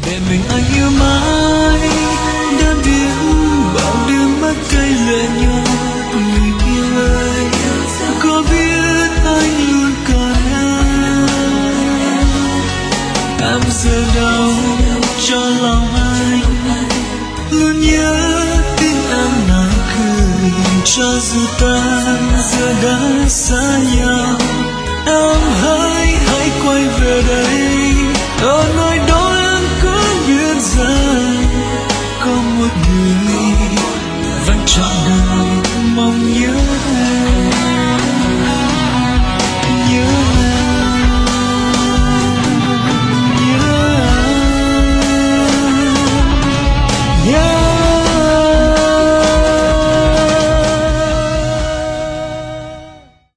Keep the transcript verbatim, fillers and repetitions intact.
để mình anh yêu mãi, đã biết bao đêm mắt cay lệ nhạt người yêu ơi, có biết anh luôn cần em. Em giờ đâu cho lòng anh, luôn nhớ tiếng em nói cười, cho dù ta giờ đã xa nhau. Em hãy